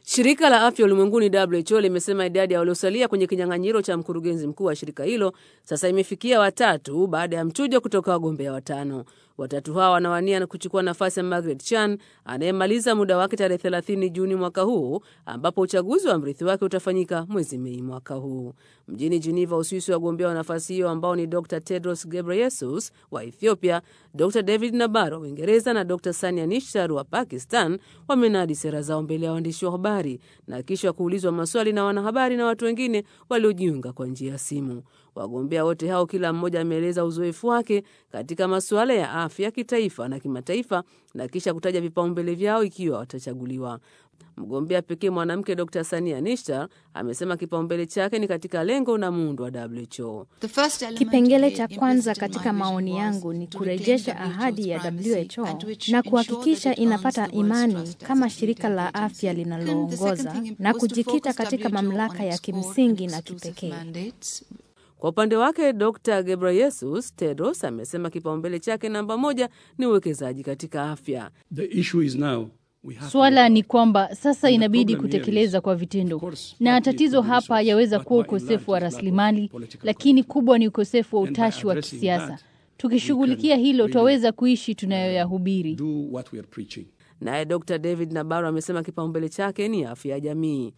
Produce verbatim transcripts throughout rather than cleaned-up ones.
Shirika la Afya Ulimwenguni W H O limesema idadi ya waliosalia kwenye kinyang'anyiro cha mkurugenzi mkuu wa shirika hilo sasa imefikia watatu baada ya mchujo kutoka wagombea watano. Watatu hao wanawania na kuchukua nafasi ya Margaret Chan anayemaliza muda wake tarehe thelathini Juni mwaka huu, ambapo uchaguzi wa mrithi wake utafanyika mwezi Mei mwaka huu. Mjini Geneva, Uswisi, wagombea wa nafasi hiyo ambao ni Doctor Tedros Ghebreyesus wa Ethiopia, Doctor David Nabarro wa Uingereza na Doctor Sania Nishtar wa Pakistan wamenadi sera zao mbele ya waandishi wa habari na kisha kuulizwa maswali na wanahabari na watu wengine waliojiunga kwa njia ya simu. Wagombea wote hao kila mmoja ameeleza uzoefu wake katika masuala ya afya kitaifa na kimataifa na kisha kutaja vipaumbele vyao ikiwa watachaguliwa. Mgombea pekee mwanamke Doctor Sania Nishtar amesema kipaumbele chake ni katika lengo na muundo wa W H O. Kipengele cha kwanza katika maoni yangu ni kurejesha ahadi ya W H O na kuhakikisha inapata imani kama shirika la afya linaloongoza na kujikita katika mamlaka ya kimsingi na kipekee. Kwa upande wake Doctor Ghebreyesus, Tedros amesema kipaumbele chake namba moja ni uwekezaji katika afya. The issue is now Swala ni kwamba sasa inabidi kutekeleza kwa vitendo, na tatizo hapa yaweza kuwa ukosefu wa rasilimali, lakini kubwa ni ukosefu wa utashi wa kisiasa. Tukishughulikia hilo, twaweza kuishi tunayoyahubiri. Naye Doctor David Nabarro amesema kipaumbele chake ni afya ya jamii.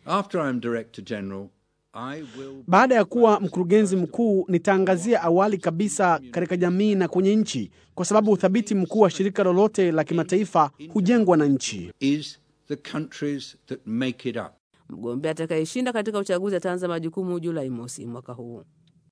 Baada ya kuwa mkurugenzi mkuu, nitaangazia awali kabisa katika jamii na kwenye nchi, kwa sababu uthabiti mkuu wa shirika lolote la kimataifa hujengwa na nchi. Mgombea atakayeshinda katika uchaguzi ataanza majukumu Julai mosi mwaka huu.